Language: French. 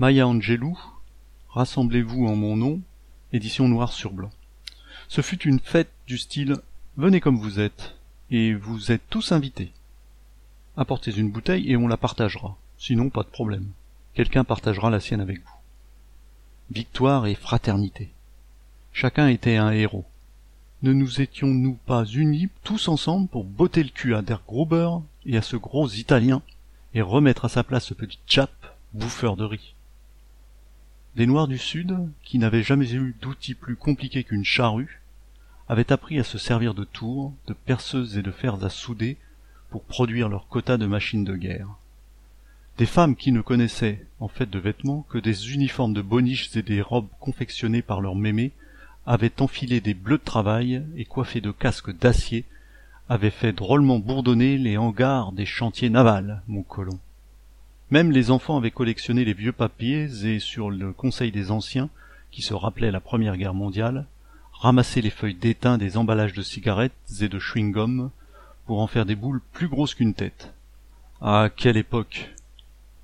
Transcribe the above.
Maya Angelou, Rassemblez-vous en mon nom, édition noir sur blanc. Ce fut une fête du style « Venez comme vous êtes, et vous êtes tous invités. Apportez une bouteille et on la partagera, sinon pas de problème. Quelqu'un partagera la sienne avec vous. » Victoire et fraternité. Chacun était un héros. Ne nous étions-nous pas unis tous ensemble pour botter le cul à Der Gruber et à ce gros Italien et remettre à sa place ce petit chap bouffeur de riz? Les Noirs du Sud, qui n'avaient jamais eu d'outil plus compliqué qu'une charrue, avaient appris à se servir de tours, de perceuses et de fers à souder pour produire leur quota de machines de guerre. Des femmes qui ne connaissaient, en fait de vêtements, que des uniformes de boniches et des robes confectionnées par leurs mémés, avaient enfilé des bleus de travail et coiffés de casques d'acier, avaient fait drôlement bourdonner les hangars des chantiers navals, mon colon. Même les enfants avaient collectionné les vieux papiers et, sur le conseil des anciens, qui se rappelaient la Première Guerre mondiale, ramassé les feuilles d'étain des emballages de cigarettes et de chewing-gum pour en faire des boules plus grosses qu'une tête. Ah, quelle époque!